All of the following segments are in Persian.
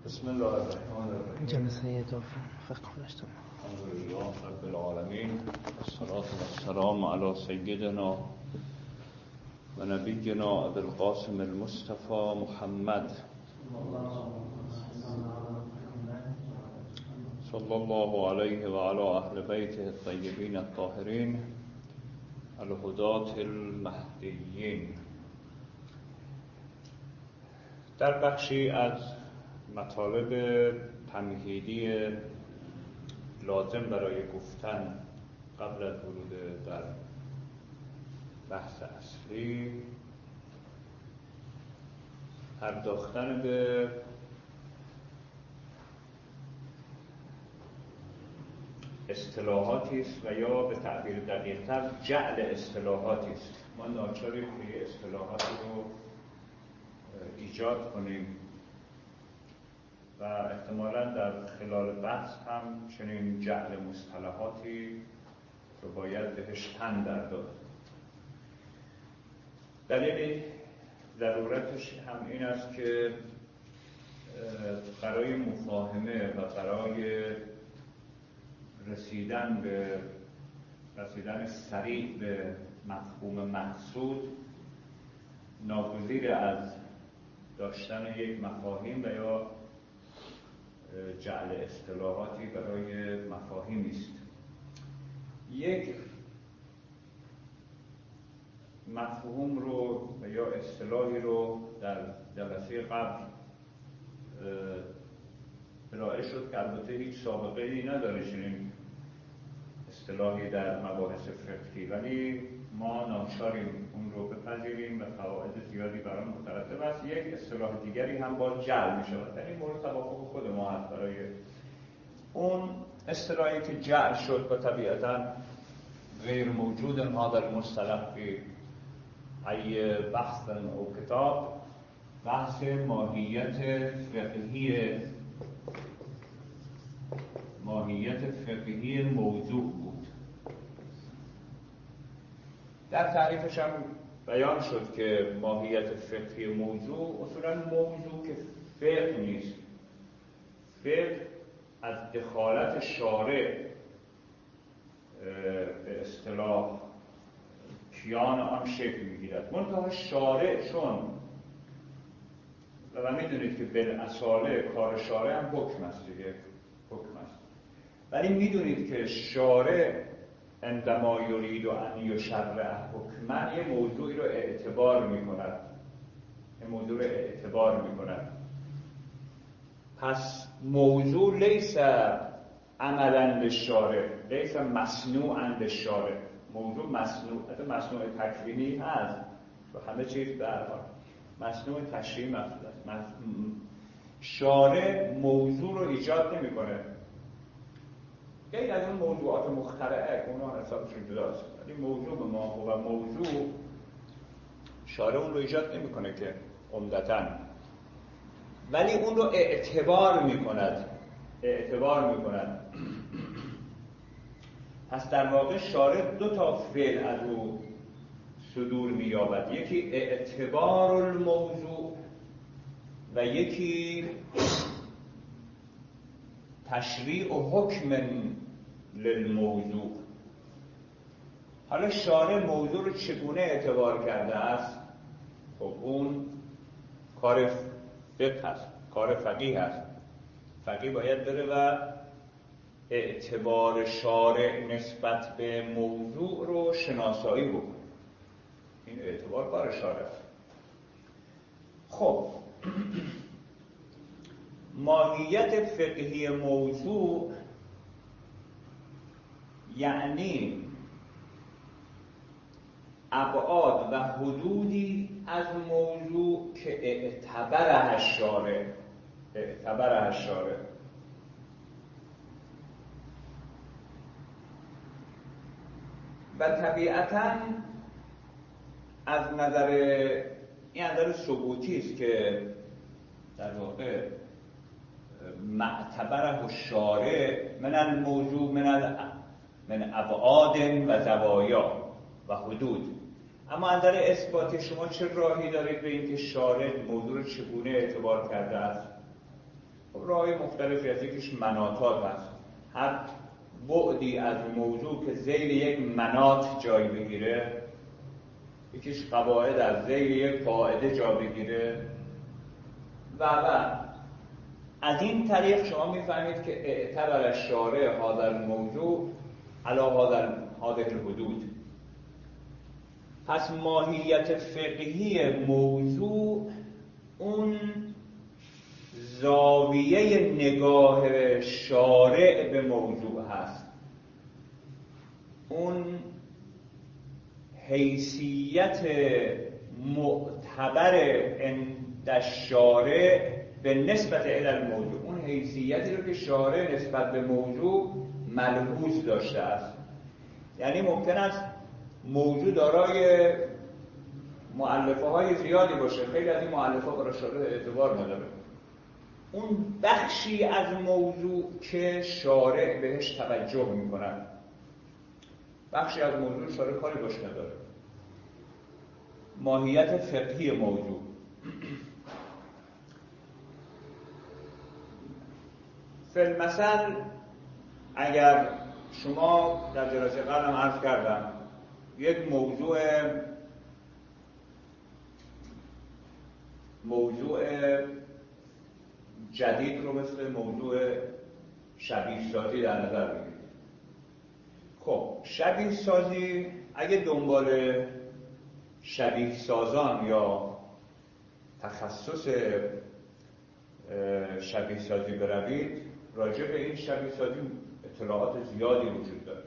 بسم الله الرحمن الرحیم. جلسه اضافه فقه داشتم. الحمدلله رب العالمین، والصلاة والسلام علی سیدنا و نبینا ابی القاسم المصطفى محمد صلی الله علیه و علی اهل بیته الطیبین الطاهرین الهداة المهدیین. در بخشی از مطالب تمهیدی لازم برای گفتن قبل از ورود در بحث اصلی، پرداختن به اصطلاحاتی است و یا به تعبیر دقیق‌تر جعل اصطلاحاتی است. ما ناچاریم که اصطلاحاتی رو ایجاد کنیم و احتمالاً در خلال بحث هم چنین جعل مصطلحاتی رو باید بهش تن در داد. دلیل ضرورتش هم این است که برای مفاهمه و برای رسیدن سریع به مفهوم مقصود، ناگزیر از داشتن یک مفاهیم و یا جعل اصطلاحاتی برای مفاهیمی است. یک مفهوم رو و یا اصطلاحی رو در جلسه قبل ارائه شد که البته هیچ سابقه ای نداره چنین اصطلاحی در مباحث فقهی، ولی ما ناچاریم اون رو بپذیریم و فواید زیادی برای مترتب است. یک اصطلاح دیگری هم باز جعل می شود، در این مورد توافق خود ما هست. برای اون اصطلاحی که جعل شد و طبیعتاً غیر موجود هذا المصطلح فی ای بحث او کتاب، بحث ماهیت فقهی موضوع بود. در تعریفش هم بیان شد که ماهیت فقهی موضوع اصولاً موضوع که فقه نیست. فقه از دخالت شارع به اصطلاح کیان آن شکل میگیرد. منتها شارع چون و میدونید که بالاصاله کار شارع هم حکم است دیگه، حکم است، ولی میدونید که شارع عندما یرید ان یشرع حکما یه موضوعی رو اعتبار میکند. پس موضوع لیس عملا للشارع، لیس مصنوعا للشارع. موضوع مصنوع تکوینی هست و همه چیز در حال مصنوع تشریعی مقصود است. شارع موضوع رو ایجاد نمی‌کنه، غیر از اون موضوعات مخترعه که اونها حسابشون جداست، ولی موضوع به ما و موضوع شارع اون رو ایجاد نمی‌کنه که عمدتاً، ولی اون رو اعتبار می‌کند. پس در واقع شارع دو تا فعل از او صدور می‌یابد، یکی اعتبار الموضوع و یکی تشریع و حکم للموضوع. حالا شارع موضوع رو چگونه اعتبار کرده است؟ خب اون کار فقه هست، کار فقیه هست. فقیه باید بره و اعتبار شارع نسبت به موضوع رو شناسایی بکنه. این اعتبار کار شارع است. خب ماهیت فقهی موضوع یعنی ابعاد و حدودی از موضوع که اعتبرها الشارع و طبیعتاً از نظر ثبوتی است که در واقع معتبره الشارع من الموضوع من ابعاد و زوایا و حدود. اما از نظر اثباتی شما چه راهی دارید به اینکه شارع موضوع رو چگونه اعتبار کرده است؟ خب راه‌های مختلفی هست. یکیش مناطات هست، هر بعدی از موضوع که ذیل یک مناط جای بگیره. یکیش قواعد از ذیل یک قاعده جا بگیره و از این طریق شما میفهمید که اعتبر الشارع هذا الموضوع علی هذه الحدود. پس ماهیت فقهی موضوع اون زاویه نگاه شارع به موضوع هست، اون حیثیت معتبر عند الشارع به نسبت الی الموضوع، اون حیثیتی رو که شارع نسبت به موضوع ملحوظ داشته است. یعنی ممکن است موضوع دارای مؤلفه های زیادی باشه، خیلی از این مؤلفه برای شارع اعتبار نداره، اون بخشی از موضوع که شارع بهش توجه میکنن، بخشی از موضوع شارع کاری باش نداره. ماهیت فقهی موضوع. فی‌المثل اگر شما در جلسه قبلم عرض کردم یک موضوع جدید رو مثل موضوع شبیه سازی در نظر بگیرید. خب شبیه سازی، اگه دنبال شبیه سازان یا تخصص شبیه سازی بروید، راجع به این شبیه سازی اطلاعات زیادی وجود داره،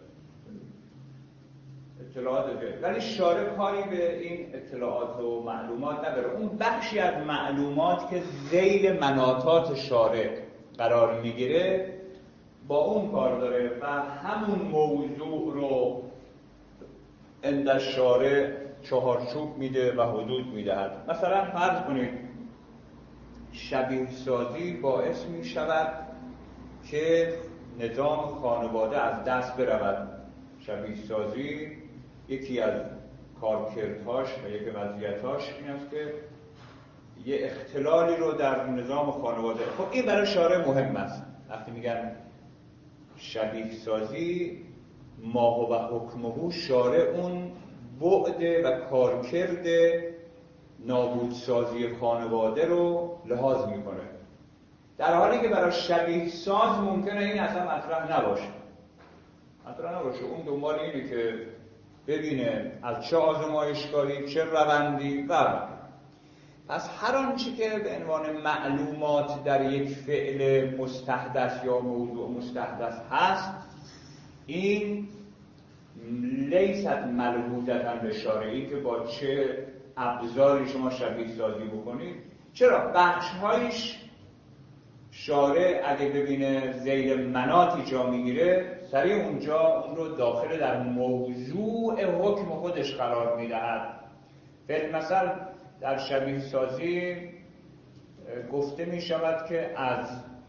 اطلاعات زیادی، ولی شارع کاری به این اطلاعات و معلومات نداره. اون بخشی از معلومات که ذیل مناطات شارع قرار میگیره با اون کار داره و همون موضوع رو عند الشارع چهارچوب میده و حدود میدهد. مثلا فرض کنید شبیه سازی باعث می شود که نظام خانواده از دست برود. شبیه سازی یکی از کارکردهاش و یکی وضعیتاش این است که یه اختلالی رو در نظام خانواده. خب این برای شارع مهم است. وقتی میگن شبیه سازی ما و حکمه، شارع اون بعد و کارکرد نابودسازی خانواده رو لحاظ میکنه، در حالی که برای شبیه ساز ممکنه این اصلا مطرح نباشه. اون دنبال اینه که ببینه از چه آزمایشگاهی، چه روندی و پس هر آنچه که به عنوان معلومات در یک فعل مستحدث یا موضوع مستحدث هست، این لیست ملحوظة به شارعی که با چه ابزاری شما شبیه سازی بکنید. چرا؟ بخش‌هایش شارع اگه ببینه ذیل مناطی جا میگیره، سریع اونجا اون رو داخل در موضوع حکم خودش قرار میدهد. مثلا در شبیه سازی گفته می شود که از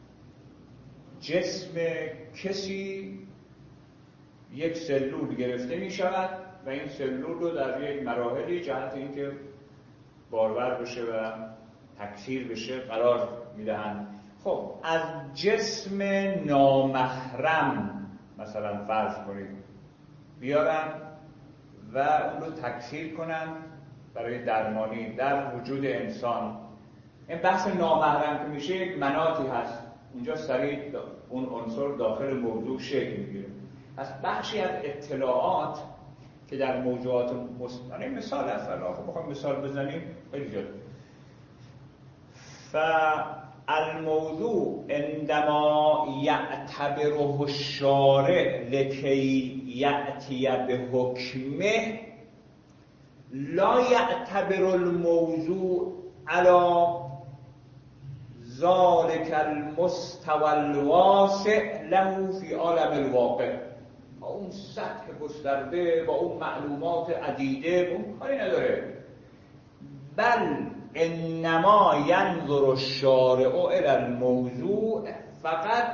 جسم کسی یک سلول گرفته می شود و این سلول رو در یک مراحلی جهت اینکه بارور بشه و تکثیر بشه قرار میدهند. خب از جسم نامحرم مثلا فرض کنید بیارن و اون رو تکثیر کنن برای درمانی در وجود انسان. این بحث نامحرم که میشه یک مناطی هست، اونجا سریع اون عنصر داخل موضوع شکل میگیره. پس بخشی از اطلاعات که در موضوعات مستقیم مثال هست، خب بخوام مثال بزنیم خیلی زیاد. فالموضوع عندما یعتبره الشارع لکی یأتی بحکمه لا یعتبر الموضوع علی ذلك المستوى الواسع له فی عالم الواقع. با اون سطح گسترده، با اون معلومات عدیده، با اون کاری نداره. بل انما ینظر الشارع الی الموضوع فقط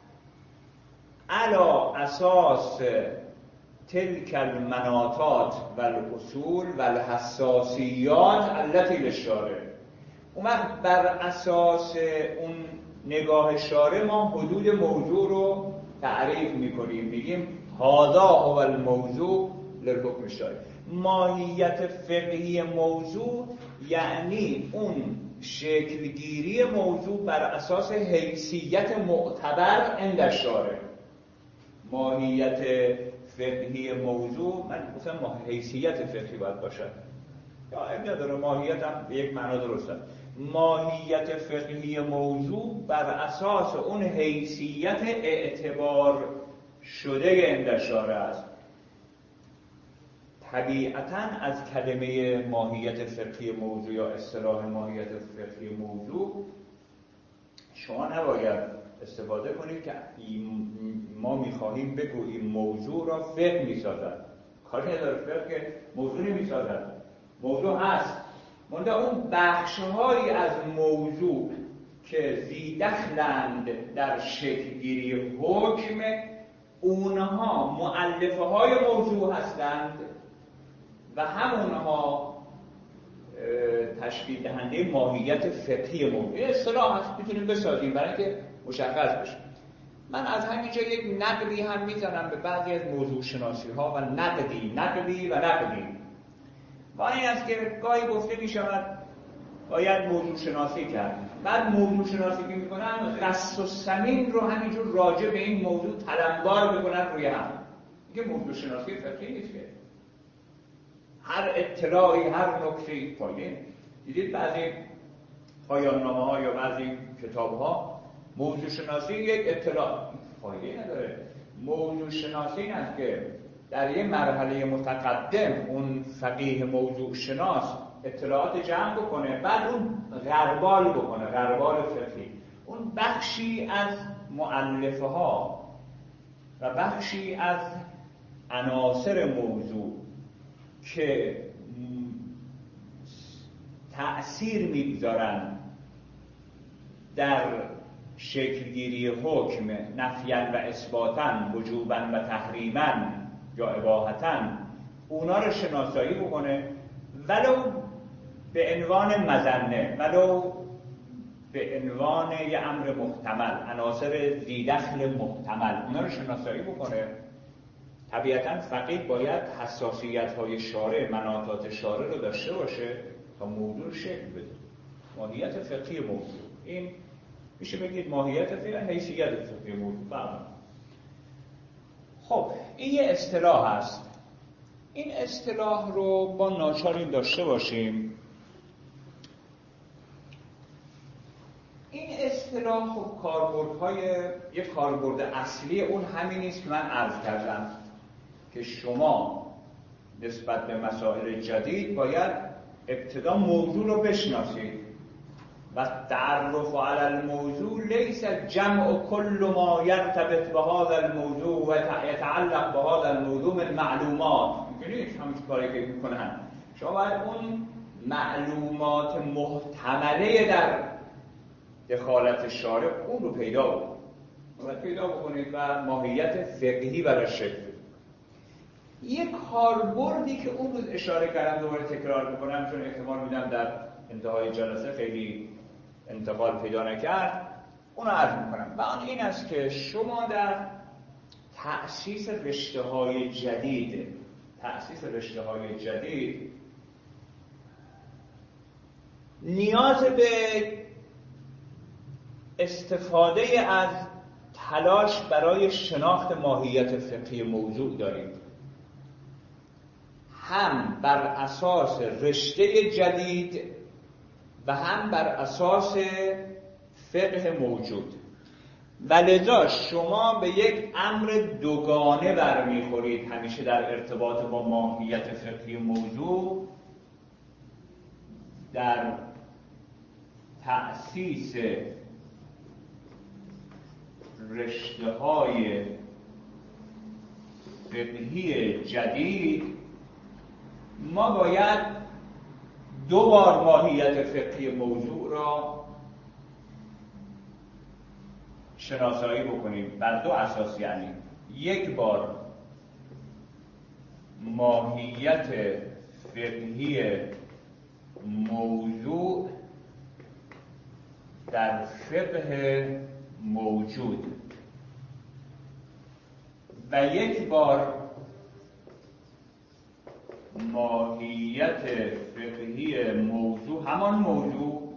علی اساس تلك المناطات و الاصول و الحساسیات التي للشارع. اومد بر اساس اون نگاه شارع ما حدود موضوع رو تعریف میکنیم، میگیم هذا هو الموضوع للحکم الشارع. ماهیت فقهی موضوع یعنی اون شکلگیری موضوع بر اساس حیثیت معتبر عند الشارع. ماهیت فقهی موضوع، من گفتم حیثیت فقهی باید باشد، یا نداره، ماهیت هم به یک معنا درسته. ماهیت فقهی موضوع بر اساس اون حیثیت اعتبار شده عند شارع است. طبیعتاً از کلمه ماهیت فقهی موضوع یا اصطلاح ماهیت فقهی موضوع شما نباید استفاده کنید که ما میخواهیم بگوییم موضوع را فقه میسازد. کاری نداره، فقه موضوع نمیسازد، موضوع هست، منتها اون بخش‌هایی از موضوع که ذی دخلند در شکل‌گیری حکم، اونها مؤلفه‌های موضوع هستند و همونها تشکیل دهنده ماهیت فقهی موضوع. اصطلاح هست، میتونیم بسازیم برای اینکه مشخص بشه. من از همینجا یک نقدی هم میزنم به بعضی از موضوع شناسی ها و نقدی و این است که گاهی گفته میشود باید موضوع شناسی کرد. بعد موضوع شناسی که میکنن قص و ثمین رو همینجور راجع به این موضوع تلمبار بکنن روی هم. اینکه موضوع شناسی فقهی نیست که هر اطلاعی، هر نکته‌ای فایده. دیدید بعضی پایان نامه ها یا بعضی کتاب ها موضوع شناسی یک اطلاع فایده نداره. موضوع شناسی این است که در یک مرحله متقدم اون فقیه موضوع شناس اطلاعات جمع بکنه، بعد اون غربال بکنه، غربال فقهی، اون بخشی از مؤلفه ها و بخشی از عناصر موضوع که تأثیر میگذارن در شکلگیری حکم نفیاً و اثباتاً، وجوباً و تحریماً یا اباحتاً، اونا رو شناسایی بکنه، ولو به عنوان مظنه، ولو به عنوان یه امر محتمل، عناصر ذی دخل محتمل، اونا رو شناسایی بکنه. طبیعتاً فقیه باید حساسیت‌های شارع، مناطات شارع رو داشته باشه تا موضوع شکل بده. ماهیت فقهی موضوع، این میشه بگید ماهیت فقهی، حیثیت فقهی موضوع. خب این یه اصطلاح هست. این اصطلاح رو با ناچاریم داشته باشیم. این اصطلاح خب کاربردهای، یک کاربرد اصلی اون همین است که من عرض کردم که شما نسبت به مسائل جدید باید ابتدا موضوع رو بشناسید و تعرف علی الموضوع لیس جمع کل ما یرتبط به هذا الموضوع و یتعلق به هذا الموضوع من معلومات. می‌دونید همین کاری که می‌کنن، شما باید اون معلومات محتمله در دخالت شارع اون رو پیدا بکنید و ماهیت فقهی براش شکل. یک کاربردی که اون روز اشاره کردم دوباره تکرار میکنم چون احتمال میدم در انتهای جلسه خیلی انتقال پیدا نکرد، اون رو عرض میکنم و آن این است که شما در تأسیس رشته‌های جدید نیاز به استفاده از تلاش برای شناخت ماهیت فقهی موضوع دارید، هم بر اساس رشته جدید و هم بر اساس فقه موجود، و لذا شما به یک امر دوگانه برمیخورید همیشه در ارتباط با ماهیت فقهی موضوع، در تأسیس رشته‌های فقهی جدید ما باید دو بار ماهیت فقهی موضوع را شناسایی بکنیم بر دو اساس. یعنی یک بار ماهیت فقهی موضوع در فقه موجود و یک بار ماهیت فقهی موضوع، همان موضوع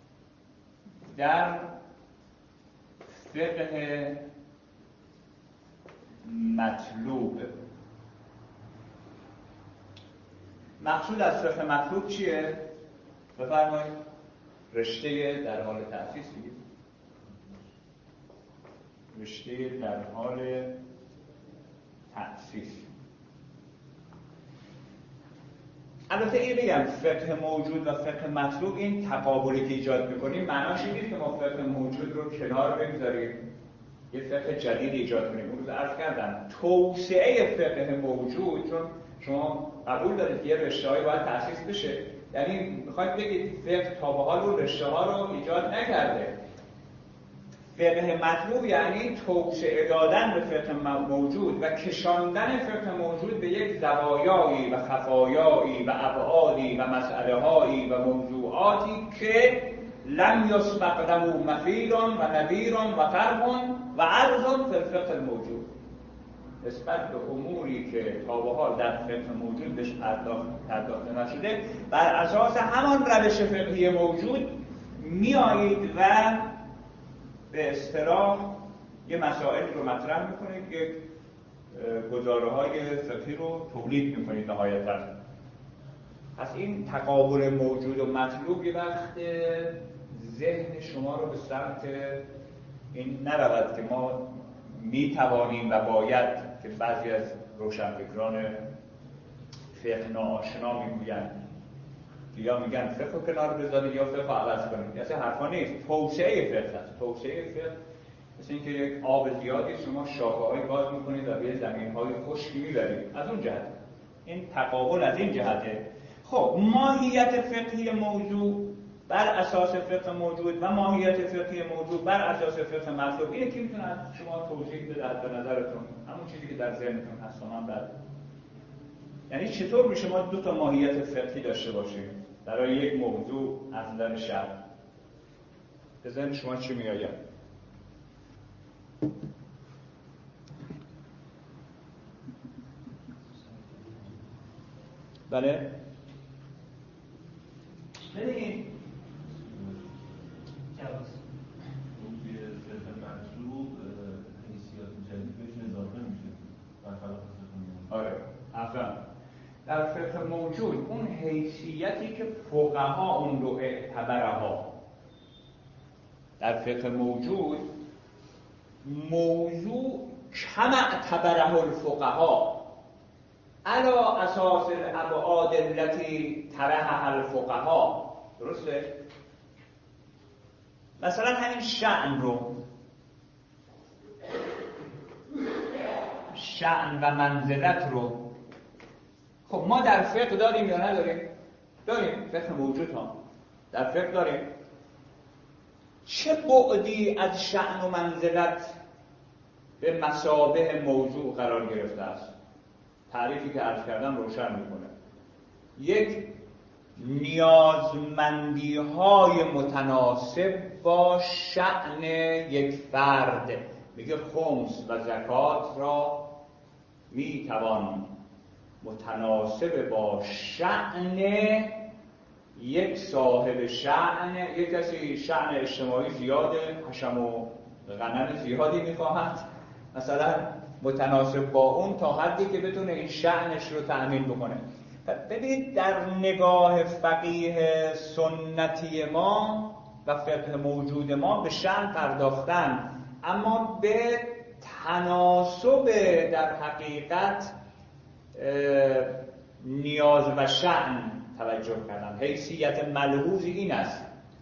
در فقه مطلوب. مقصود از فقه مطلوب چیه؟ بفرمایید. رشته در حال تأسیس دیگه. رشته در حال تأسیس. البته این بگم فقه موجود و فقه مطلوب، این تقابلی که ایجاد میکنیم معناش این نیست که ما فقه موجود رو کنار بگذاریم یه فقه جدید ایجاد کنیم. اون روز عرض کردم توسعه فقه موجود، چون شما قبول دارید که یه رشته‌ای باید تأسیس بشه، یعنی میخواید بگید فقه تا به حال رو رشته‌ها رو ایجاد نکرده. فقه مطلوب یعنی توسعه دادن به فقه موجود و کشاندن فقه موجود به یک زوایایی و خفایایی و ابعادی و مسئله‌هایی و موضوعاتی که لم یسبق له مثیل و نظیر و طرح و عرض فی الفقه الموجود. نسبت به اموری که تا به حال در فقه موجود بهش پرداخته نشده، بر اساس همان روش فقهی موجود میایید و به اصطلاح یه مسائل رو مطرح میکنید، یک گزاره‌های فقهی رو تولید میکنید نهایتاً. پس این تقابل موجود و مطلوب یه وقت ذهن شما رو به سمت این نرود که ما میتوانیم و باید، که بعضی از روشنفکران فقه ناآشنا میگویند یا میگن فقه رو کنار بذارید یا فقه رو عوض کنید. اصلا حرفا نیست. توسعه فقه است. توسعه فقه مثل اینکه یک آب زیادی شما شاخه‌های باز میکنید و به زمین‌های خشکی میبرید. از اون جهت این تقابل از این جهته. خب ماهیت فقهی موضوع بر اساس فقه موجود و ماهیت فقهی موجود بر اساس فقه مطلوب، اینه که میتونه از شما توضیح بده به نظرتون همون چیزی که در ذهنتون هست. من بعد یعنی چطور میشه ما دو تا ماهیت فقهی داشته باشیم برای یک موضوع از نظر شرع؟ به ذهن شما چی میآید؟ بله؟ ببینید توی فقه مطلوب حیثیات جدید بهش اضافه میشه برخلاف فقه موجود. آره، اصلا در فقه موجود اون حیثیتی که فقها اون رو اعتبرها، در فقه موجود موضوع کم اعتبره الفقها علی اساس الابعاد التي طرحها الفقها. درسته؟ مثلا همین شأن رو، شأن و منزلت رو، خب ما در فقه داریم یا نداریم؟ داریم. فقه موجود ها در فقه داریم. چه بعدی از شأن و منزلت به مثابه موضوع قرار گرفته است؟ تعریفی که عرض کردم روشن میکنه. یک نیازمندی های متناسب با شأن یک فرد. میگه خمس و زکات را میتوان متناسب با شأن یک صاحب شأن، یک کسی شأن اجتماعی زیاده، حشم و غنم زیادی میخواهد، مثلا متناسب با اون تا حدی که بتونه این شأنش رو تأمین بکنه. ببینید در نگاه فقیه سنتی ما و فقه موجود ما به شأن پرداختن، اما به تناسب در حقیقت نیاز و شأن توجه کردن. حیثیت ملحوظی این است.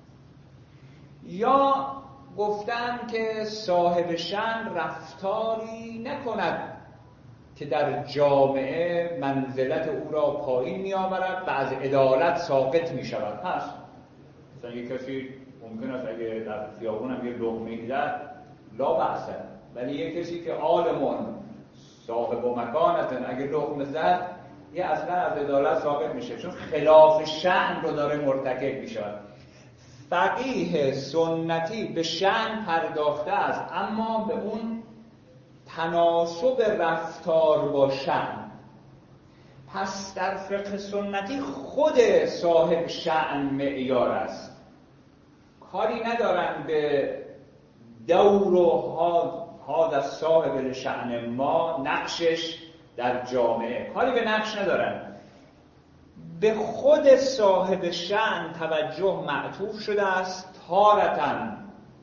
یا گفتن که صاحب شأن رفتاری نکند که در جامعه منزلت او را پایین می آورد و از عدالت ساقط می شود. هست مثلا یک کسی ممکن است اگه در خیابون هم یه لقمه‌ای زد لا بأسه، ولی یک کسی که عالمون صاحب و مکانتن اگه لقمه زد یه اصلا از عدالت ساقط میشه، چون خلاف شأن رو داره مرتکب می شود. فقیه سنتی به شأن پرداخته است، اما به اون تناسب رفتار با شأن. پس در فقه سنتی خود صاحب شأن معیار است، کاری ندارن به دور و هذا صاحب شأن ما، نقشش در جامعه، کاری به نقش ندارن. به خود صاحب شأن توجه معطوف شده است. تارتن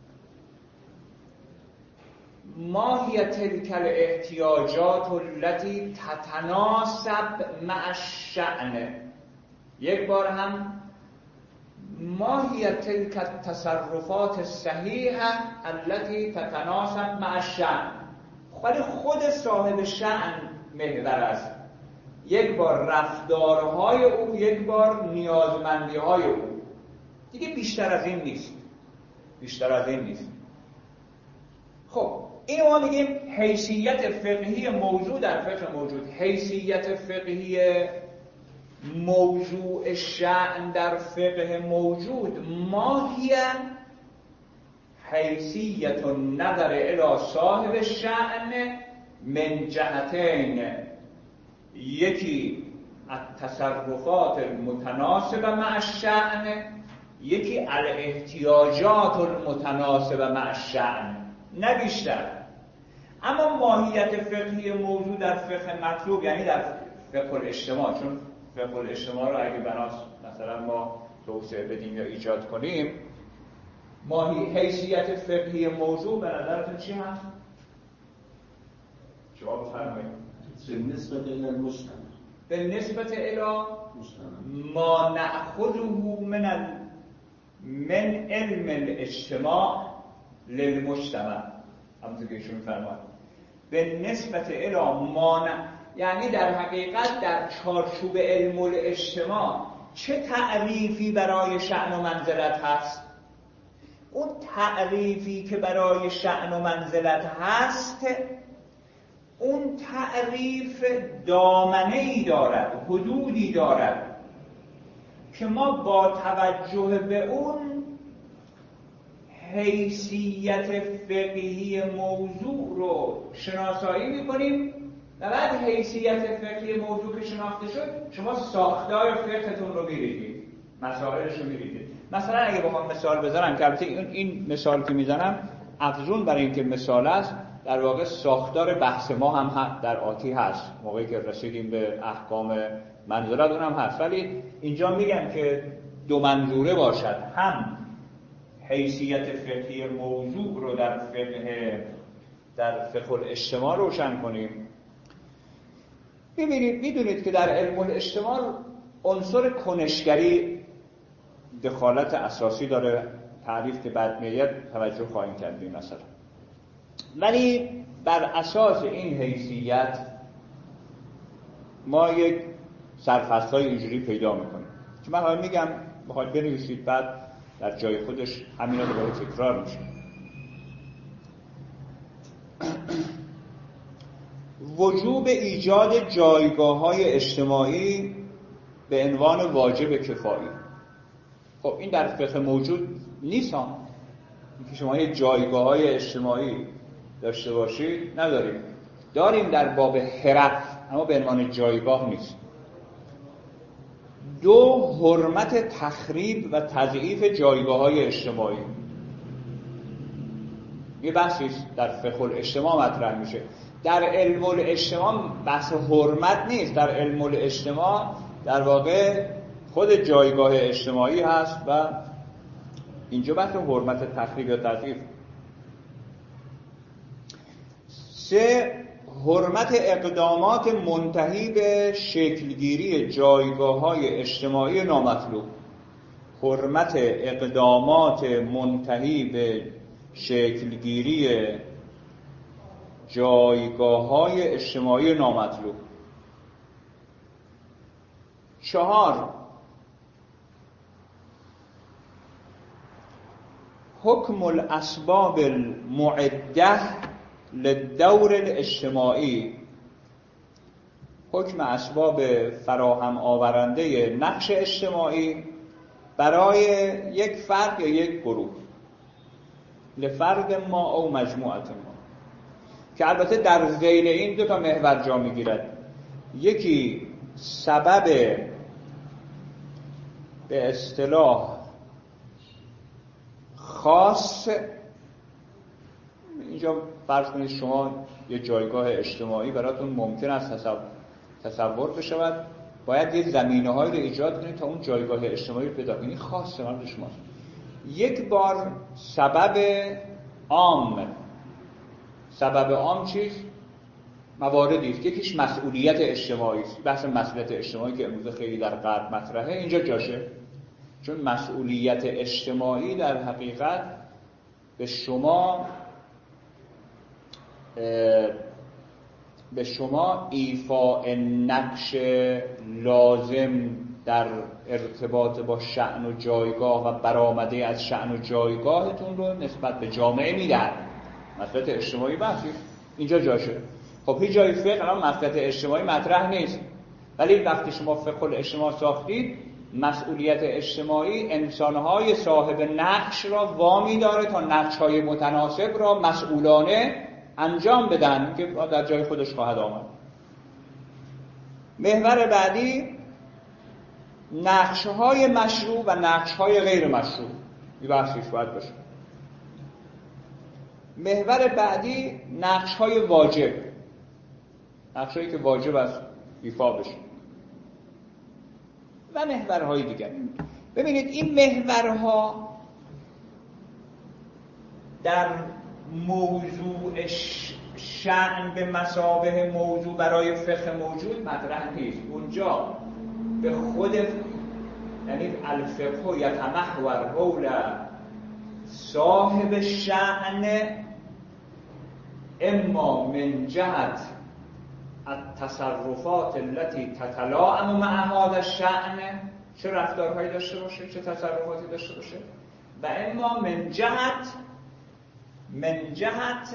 ما هی تلک الاحتیاجات التي تتناسب مع الشأن، یک بار هم ما هی تلک التصرفات الصحیحه التي تتناسب مع الشأن. ولی خود صاحب شأن محور است، یک بار رفتارهای او، یک بار نیازمندیهای او، دیگه بیشتر از این نیست، بیشتر از این نیست. خب اینو ما میگیم حیثیت فقهی موضوع در فقه موجود. حیثیت فقهی موضوع شأن در فقه موجود ماهیه حیثیت النظر الی صاحب الشأن من جهتین، یکی التصرفات المتناسبه مع الشأن، یکی الاحتیاجات المتناسبه مع الشأن، نه بیشتر. اما ماهیت فقهی موضوع در فقه مطلوب یعنی در فقه الاجتماع، چون فقه الاجتماع رو اگه بناس مثلا ما توسعه بدیم یا ایجاد کنیم، حیثیت فقهی موضوع به نظرتون چی هست؟ جواب فرمایید. بالنسبة إلى المجتمع، بالنسبة إلى ما نأخذه من علم الاجتماع للمجتمع، همونطور که ایشون فرمود بالنسبة إلى ما یعنی در حقیقت در چارچوب علم الاجتماع چه تعریفی برای شأن و منزلت هست؟ اون تعریفی که برای شأن و منزلت هست، اون تعریف دامنه‌ای دارد، حدودی دارد که ما با توجه به اون حیثیت فقهی موضوع رو شناسایی می‌کنیم و بعد حیثیت فقهی موضوع که شناخته شد، شما ساختار فقهتون رو می‌ریزید، مسائلش رو می‌ریزید. مثلا اگه بخوام مثال بزنم که البته این مثال که میزنم افزون برای اینکه مثال است، در واقع ساختار بحث ما هم در آتی هست موقعی که رسیدیم به احکام منزلت، اونم هست، ولی اینجا میگم که دو منظوره باشد، هم حیثیت فقهی موضوع رو در فقه الاجتماع روشن کنیم. میدونید که در علم الاجتماع عنصر کنشگری دخالت اساسی داره، تعریف که بعد میاد توجه خواهیم کردیم مثلا. ولی بر اساس این حیثیت ما یک سرفصل‌های اینجوری پیدا میکنیم که من حالا میگم بخواید بنویسید، بعد در جای خودش همینا دوباره تکرار میشه. وجوب ایجاد جایگاه‌های اجتماعی به عنوان واجب کفایی. خب این در فقه موجود نیست ها، اینکه شما یه جایگاه‌های اجتماعی داشته باشید نداریم، داریم در باب حرف اما به عنوان جایگاه نیست. دو، حرمت تخریب و تضعیف جایگاه‌های اجتماعی. یه بحثی در فقه الاجتماع مطرح میشه. در علم الاجتماع بحث حرمت نیست، در علم الاجتماع در واقع خود جایگاه اجتماعی هست و اینجا بحث حرمت تخریب و تضعیف. سه، حرمت اقدامات منتهی به شکلگیری جایگاه‌های اجتماعی نامطلوب. حرمت اقدامات منتهی به شکلگیری جایگاه‌های اجتماعی نامطلوب. چهار، حکم الاسباب المعده للدور الاجتماعی. حکم اسباب فراهم آورنده نقش اجتماعی برای یک فرد یا یک گروه، لفرد ما او مجموعت ما، که البته در ذیل این دو تا محور جا میگیرد. یکی سبب به اصطلاح خاص، اینجا فرض کنید شما یه جایگاه اجتماعی براتون ممکن است تصور بشود، باید یه زمینه‌هایی رو ایجاد کنید تا اون جایگاه اجتماعی رو پیدا کنید، خاص مورد شماست. یک بار سبب عام، سبب عام چیز؟ مواردی است. یکیش مسئولیت اجتماعی است، بحث مسئولیت اجتماعی که امروز خیلی در غرب مطرحه، اینجا جاشه. چون مسئولیت اجتماعی در حقیقت به شما ایفاء نقش لازم در ارتباط با شأن و جایگاه و برآمده از شأن و جایگاهتون رو نسبت به جامعه میدهد. مسئولیت اجتماعی بحثی اینجا جاشه. خب هیچ جای فقه الان مسئولیت اجتماعی مطرح نیست، ولی وقتی شما فقه الاجتماع ساختید، مسئولیت اجتماعی انسانهای صاحب نقش را وامی داره تا نقش‌های متناسب را مسئولانه انجام بدن که در جای خودش خواهد آمد. محور بعدی نقش‌های مشروع و نقش‌های غیر مشروع، این بحثیش باید باشه. محور بعدی نقش‌های واجب، نقش‌هایی که واجب است ایفا بشه، و محورهای دیگر. ببینید این محورها در موضوع شأن به مثابه موضوع برای فقه موجود مطرح نیست. اونجا به خود، یعنی الفقه یتمحور حول صاحب شأن، اما من جهت التصرفات التي تتلائم مع هذا الشأن، چه رفتارهایی داشته باشه، چه تصرفاتی داشته باشه، و اما من جهت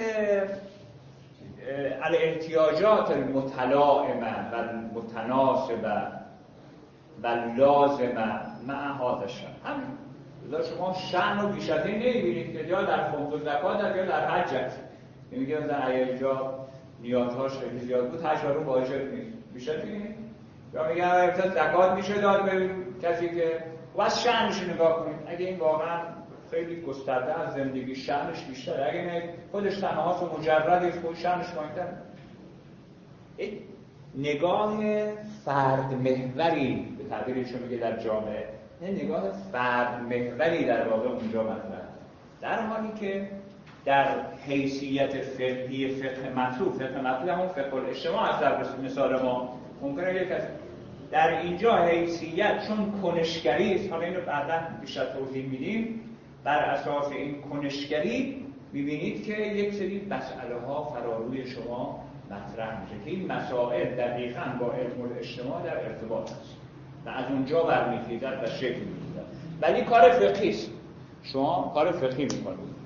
الاحتیاجات المتلائمه و المتناسبه و لازمه مع هذا الشأن. همین شما شأن رو بیش از این نمی‌بینید که یا در خمس و زکات یا در حج است. میگه مثلا اگه اینجا نیازهاش خیلی زیاد بود حج رو واجب نیست، بیش از این. یا میگه مثلا زکات میشه داد به کسی که واسه شأنش نگاه کنید. اگه این واقعا خیلی گسترده از زندگی شأنش بیشتره، اگه نه خودش تنهاست و مجرده خود شأنش پایین‌تره. این نگاه فرد محوری به تعبیرشون میگه در جامعه، نه نگاه فرد محوری در واقع اونجا مطرحه، در حالی که در حیثیت فقهی فقه مطلوب همون فقه الاجتماع از در مثال ما ممکنه یک کسی در اینجا حیثیت چون کنشگری است، حالا اینو بعدا بیشتر توضیح میدیم، بر اساس این کنشگری میبینید که یک سری مسئله ها فراروی شما مطرح میشه که این مسائل دقیقاً با علم الاجتماع در ارتباط است و از اونجا برمیخیزد و شکل میگیرد، ولی کار فقهی است، شما کار فقهی میکنید.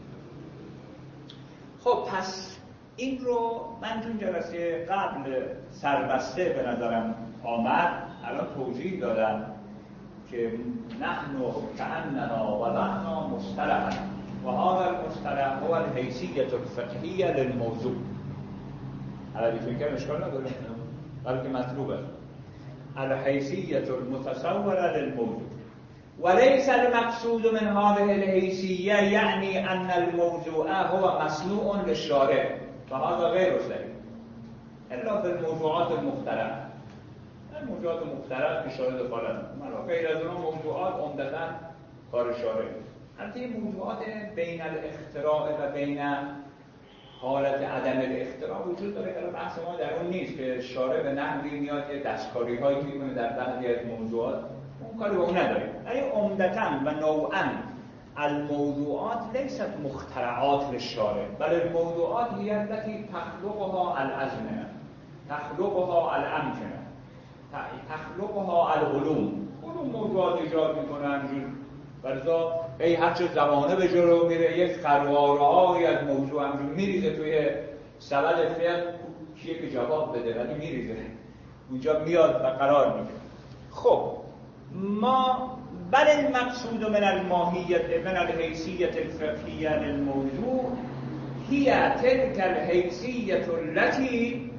خب پس این رو من تو جلسه قبل سربسته به نظرم آمد، الان توضیح دادم که نحن کأننا وضعنا مصطلحا و هذا المصطلح هو الحیثیة الفقهیة للموضوع. عربی فکر اشکال نداره، بلکه مطلوبه الحیثیة المتصورة للموضوع وليس المقصود من هذه الحيثية يعني أن الموضوع هو مصنوع للشارع فهذا غير صحيح إلا في الموضوعات المختلفة. الموضوعات المختلفة في شارع دخالت مرا غیر از اون موضوعات عمدتاً کار شارع. البته موضوعات بین الاختراع و بین حالت عدم الاختراع وجود داره که بحث ما در اون نیست که شارع به نحوی میاد یه دستکاری هایی میکنه در بعضی از موضوعات، اون کاری به اون نداریم. ولی عمدتاً و نوعاً الموضوعات لیست مخترعات للشارع بل الموضوعات هي التي تخلقها الازمنه، تخلقها الامکنه، تخلقها العلوم. اون موضوعات ایجاد میکنن ورزا ای هرچه زمانه به جلو میره یک خرواره‌ای از موضوع همجور میریزه توی سبد فقه، کیه که جواب بده ولی میریزه اونجا میاد و قرار میگیره. خب ما بل المقصود من الماهیت من الحیثیت الفقهیه للموضوع هی تلك الحیثیت التي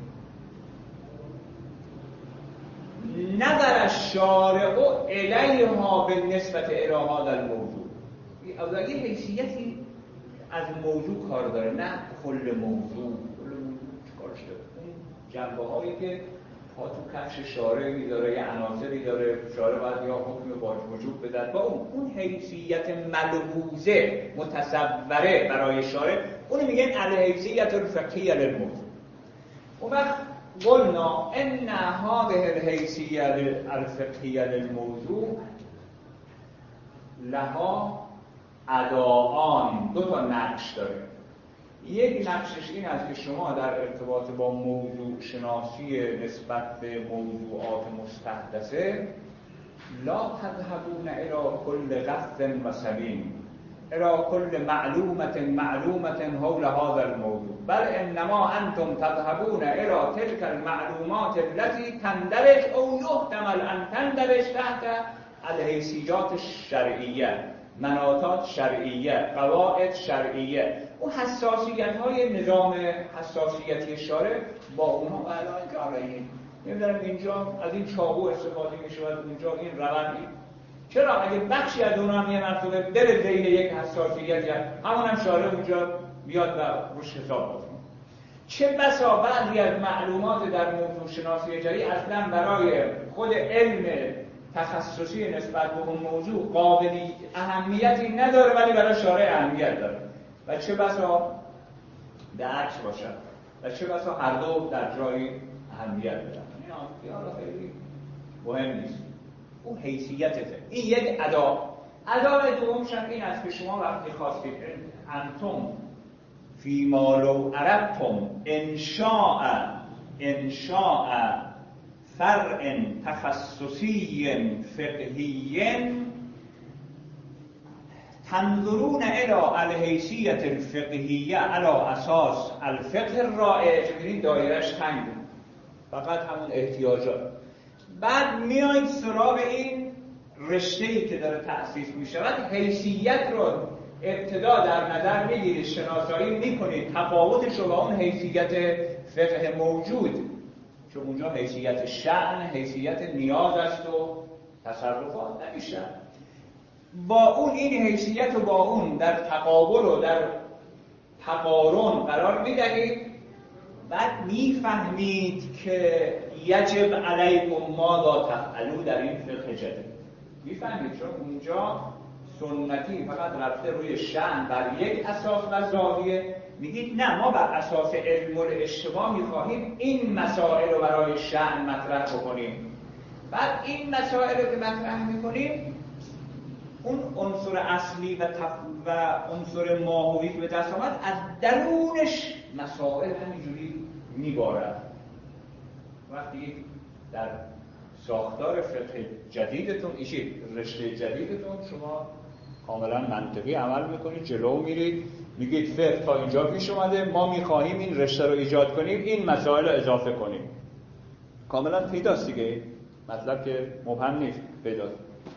نظر الشارع الیها بالنسبه الی هذا الموضوع. این حیثیتی از موضوع کار داره، نه کل موضوع. چیکارش داره؟ اون جنبه‌هایی که ها تو کفش شارع می‌داره، یه عناصری داره، شارع باید یا حکم با وجود بدن، با اون حیثیت ملحوظه متصوره برای شارع، اون میگن الحیثیت الفقهیه للموضوع. اون وقت قلنا ان هذه الحیثیه الفقهیه للموضوع لها ادعاءان، دو تا نقش داره. یک نقشش این است که شما در ارتباط با موضوع شناسی نسبت به موضوعات مستحدثه لا تذهبون الى كل غث و سبین الى كل معلومة حول هذا الموضوع، بل انما انتم تذهبون الى تلك المعلومات التي تندرج او يحتمل ان تندرج تحت الحیثیات الشرعیه، مناطات شرعیه، قواعد شرعیه. اون حساسیت‌های نظام حساسیتی شارع با اونها قراره که آره نمی‌دونم اینجا از این چاقو استفاده میشه و اونجا این روندی. چرا اگه بخشی از اونها هم یه مرتبه بره زیر یک حساسیتی همون هم شارع اونجا بیاد و روش حساب بکنه. چه بسا بعضی از معلومات در موضوع شناسی جدید اصلا برای خود علم تخصصی نسبت به اون موضوع قابل اهمیتی نداره ولی برای شارع اهمیت داره و چه بسا درکش باشد و چه بسا هر دو در جایی اهمیت دارن. این حالا خیلی مهم نیست. اون حیثیتته. این یک ادعای دومش هم این است که شما وقتی خواستید انتم فیما لو عرفتم انشاء فرع تخصصی فقهی تنظرون الى الحیثیت الفقهیه علی اساس الفقه الرائج. ببینید دایرهش تنگ فقط همون احتیاجات. بعد میایید سراغ این رشته‌ای که داره تأسیس میشود، حیثیت رو ابتدا در نظر میگیرید، شناسایی میکنید تفاوتش رو با اون حیثیت فقه موجود، چون اونجا حیثیت شأن، حیثیت نیاز است و تصرفات نمیشه. با اون این حیثیت رو با اون در تقابل و در تقارن قرار میدهید. بعد میفهمید که یجب علیکم ماذا تفعلوا در این فقه جدید. میفهمید چون اونجا سنتی فقط رفته روی شأن بر یک اساس و زاویه، میگید نه ما بر اساس علم الاجتماع میخواهیم این مسائل رو برای شأن مطرح بکنیم. بعد این مسائل رو که مطرح میکنیم اون عنصر اصلی و عنصر ماهوی که به دست آمد از درونش مسائل همینجوری میبارد. وقتی در ساختار فقه جدیدتون ایشی رشته جدیدتون شما کاملا منطقی عمل میکنید، جلو میرید، میگید فقه تا اینجا پیش اومده، ما میخواهیم این رشته رو ایجاد کنیم، این مسائل رو اضافه کنیم. کاملا پیداست دیگه، مطلب که مبهم نیست، پیداست.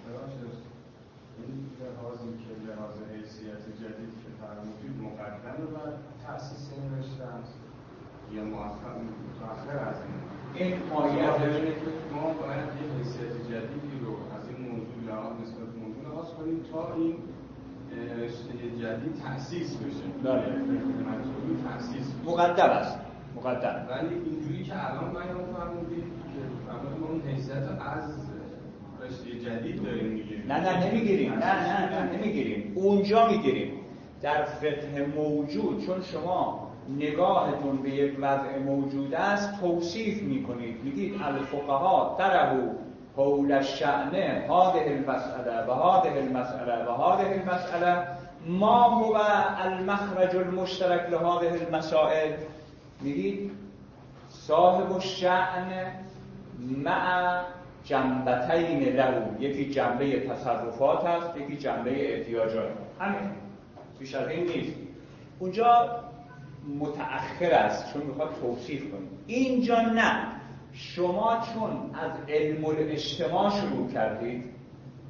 این لحاظی که لحاظ حیثیت جدید که فرمودید مقدم بر تأسیس این رشته است یا متأخر از این ماهیت ما باید یه حیثیت جدیدی رو از این موضوع لحاظ نسبت موضوع لحاظ کنیم تا این رشته جدید تأسیس بشه. داره منظوری تأسیس بشه. مقدم است، مقدم. ولی اینجوری که الان بیان فرمودید که ما اون حیثیت از رشته جدید داریم میگیریم. نه نمیگیریم، نه نمیگیریم، اونجا میگیریم در فقه موجود. چون شما نگاهتون به یک وضع موجود است توصیف میکنید، میگید الفقها طرحوا حول الشأن هذه المسأله و هذه المسأله و هذه المسأله ما هو المخرج المشترک لهذه المسائل. میگید صاحب الشأن مع جنبتین له، یکی جنبه تصرفات هست، یکی جنبه احتیاجات. همین، بیش از این نیست. اونجا متأخر است چون میخواد توصیف کنید. اینجا نه، شما چون از علم الاجتماع شروع کردید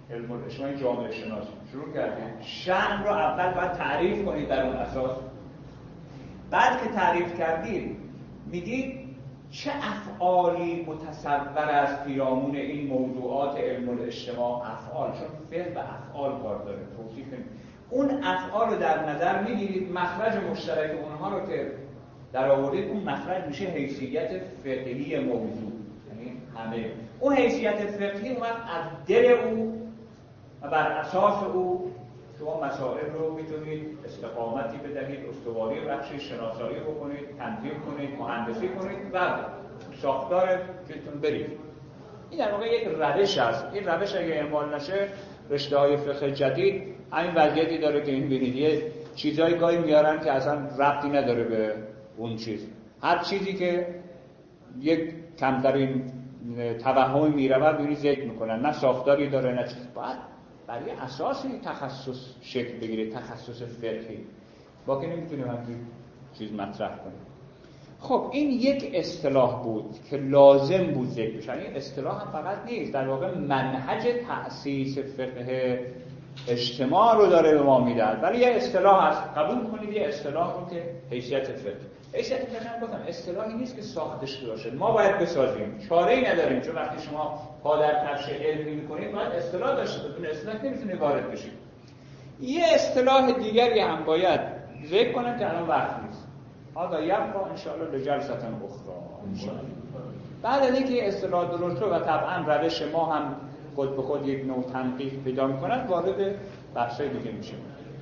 علم الاجتماع جامعه شناسی شروع کردید، شأن رو اول باید تعریف کنید در اون اساس. بعد که تعریف کردید میگید چه افعالی متصور از پیرامون این موضوعات علم الاجتماع افعال، چون فعل به افعال کار داره، توصیف اون افعال رو در نظر میگیرید، مخرج مشترک اونها رو که در آوردید، اون مخرج میشه حیثیت فقهی موضوع، یعنی همه اون حیثیت فقهی اومد از دل او و بر اساس او شما مسائل رو میتونید استقامتی بدهید، استواری بخشی، شناسایی بکنید، تنظیم کنید، مهندسی کنید و ساختار چیزتون برید. این در واقع یک روش است. این روش اگه اعمال نشه، رشته‌های فقه جدید همین وضعیتی داره که این ببینید یه چیزایی گاهی میارن که اصلا ربطی نداره به اون چیز. هر چیزی که یک کمترین توهمی میره میبینید ذکر میکنن، نه ساختاری داره نه چیز. باید برای اساسی تخصص شکل بگیره، تخصص فقهی. با که نمیتونیم همین چیز مطرح کنیم. خب این یک اصطلاح بود که لازم بود ذکر بشه. این اصطلاح هم فقط نیست، در واقع منهج تأسیس فقه اجتماع رو داره به ما میده. ولی یه اصطلاح هست، قبول کنید یه اصطلاح رو که حیثیت فقه. حیثیت فقه هم گفتم اصطلاحی نیست که ساختش باشه، ما باید بسازیم، چاره‌ای نداریم. چون وقتی شما پا در کفش علمی می‌کنید باید اصطلاح داشته باشید، بدون اصطلاح نمیتونید وارد بشید. یه اصطلاح دیگری هم باید ذکر کنم که الان وقت نیست. حالا یبقى ان شاء الله لجلسه اخرى ان شاء الله. بعد از اینکه اصطلاح درست شد و طبعا روش ما هم خود به خود یک نوع تنقیح پیدا می‌کند، وارد بحث‌های دیگه میشیم.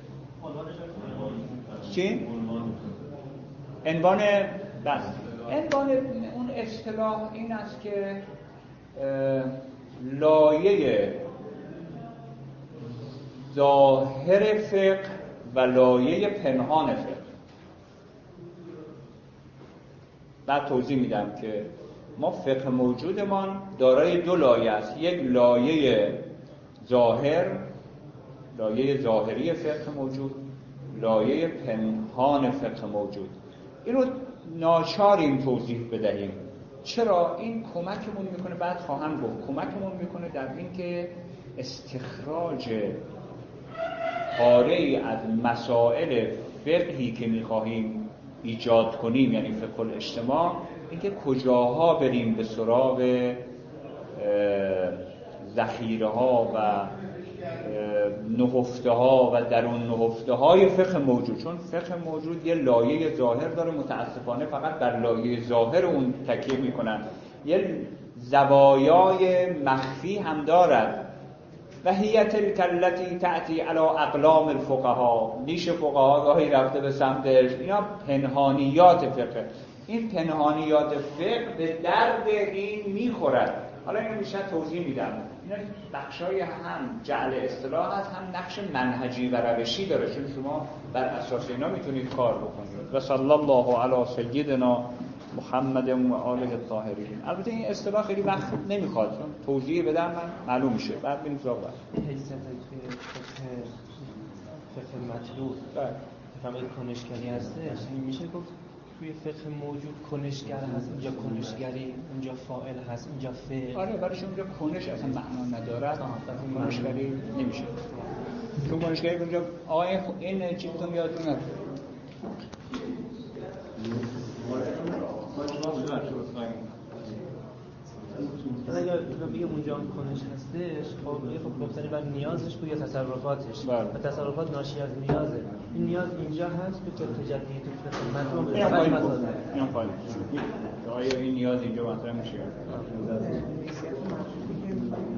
چی؟ عنوان اون اصطلاح این است که لایه ظاهر فقه و لایه پنهان فقه. بعد توضیح میدم که ما فقه موجودمان دارای دو لایه است، یک لایه ظاهر، لایه ظاهری فقه موجود، لایه پنهان فقه موجود. این رو ناچاریم توضیح بدهیم. چرا؟ این کمکمون میکنه، بعد خواهم گفت، کمکمون میکنه در این که استخراج پاره‌ای از مسائل فقهی که میخواهیم ایجاد کنیم، یعنی فقه الاجتماع، اینکه کجاها بریم به سراغ ذخیره ها و نهفته ها و درون نهفته های فقه موجود. چون فقه موجود یه لایه ظاهر داره، متاسفانه فقط بر لایه ظاهر اون تکیه میکنن. یه زوایای مخفی هم دارد. و هی تلک التی تأتی علی اقلام الفقها، نیش فقها گاهی رفته به سمتش. اینا پنهانیات فقه. این پنهانیات فقه به درد این میخورد. حالا اینو بیشتر توضیح میدم. اینا بخشای هم جعل اصطلاح هست، هم نقش منهجی و روشی داره، چون شما بر اساس اینا میتونید کار بکنید. و صلی الله علی سیدنا محمد و آله الطاهرین. البته این اصطلاح خیلی وقت نمیخواد، چون توضیح بدم من معلوم میشه. بعد بریم سراغ فقه مطلوب. فهمید کنشگری هستش. میشه گفت توی فقه موجود کنشگر هست، اینجا کنشگری، اونجا فاعل هست، اینجا فعل. آره، برایش اونجا کنش اصلا معنا نداره، کنشگری نمیشه. چون کنشگری اونجا آقا این چیزتون یادتون نره. اگر بگه اونجا هم کنش هستش، خب گفتنی بر نیازش بود یا تصرفاتش. و تصرفات ناشی از نیازه. این نیاز اینجا هست که فقه جدید تو فقه مطلوب این پایین آیا این نیاز اینجا مطرح میشه؟